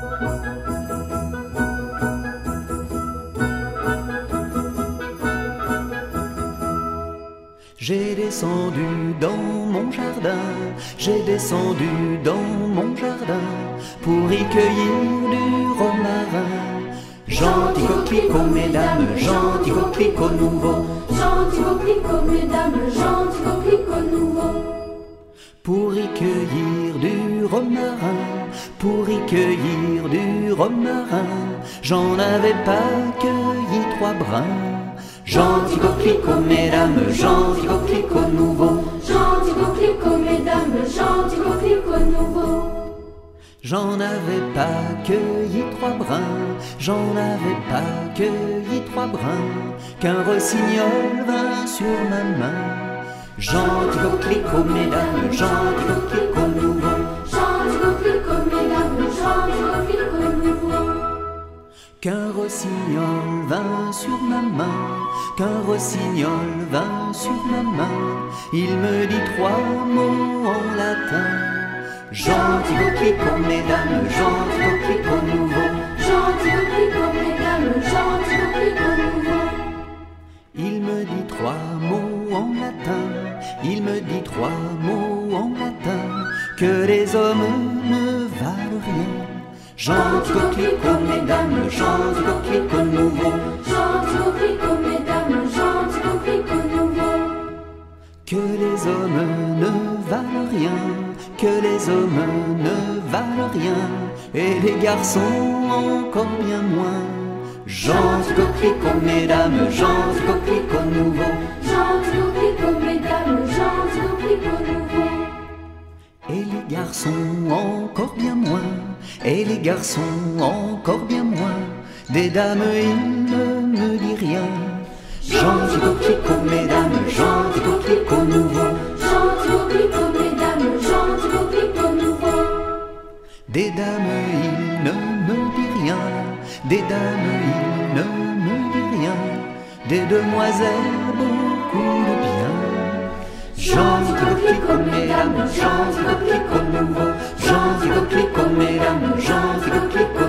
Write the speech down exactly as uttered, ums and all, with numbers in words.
J'ai descendu dans mon jardin, j'ai descendu dans mon jardin pour y cueillir du romarin. Gentil coquelicot, mesdames, gentil coquelicot nouveau, gentil coquelicot, mesdames, gentil coquelicot nouveau. Pour y cueillir du romarin, pour y cueillir du romarin, j'en avais pas cueilli trois brins. Gentil coquelicot, mesdames, gentil coquelicot nouveau, gentil coquelicot, mesdames, gentil coquelicot nouveau. J'en avais pas cueilli trois brins, j'en avais pas cueilli trois brins, qu'un rossignol vint sur ma main. Gentil coquelicot, mesdames, gentil coquelicot nouveau, gentil coquelicot, mesdames, gentil coquelicot nouveau. Qu'un rossignol vint sur ma main, qu'un rossignol vint sur ma main, il me dit trois mots en latin. Gentil coquelicot, mesdames, gentil coquelicot nouveau, gentil coquelicot, mesdames, gentil coquelicot nouveau. Il me dit trois mots en latin, il me dit trois mots en latin, que les hommes ne valent rien. Gentil coquelicot, mesdames, gentil coquelicot nouveau, gentil coquelicot, mesdames, gentil coquelicot nouveau. Que les hommes ne valent rien, que les hommes ne valent rien, et les garçons encore bien moins. Gentil coquelicot, mesdames, gentil coquelicot nouveau, gentil coquelicot, mesdames, gentil coquelicot nouveau. Et les garçons encore bien moins, et les garçons encore bien moins, des dames il ne me dit rien. Gentil coquelicot, mesdames, gentil coquelicot nouveau, gentil coquelicot, mesdames, gentil coquelicot nouveau. Des dames il ne me dit rien, des dames il ne me dit rien, des demoiselles beaucoup de bien. Gentil coquelicot, mesdames, gentil coquelicot nouveau, gentil coquelicot, mesdames, gentil coquelicot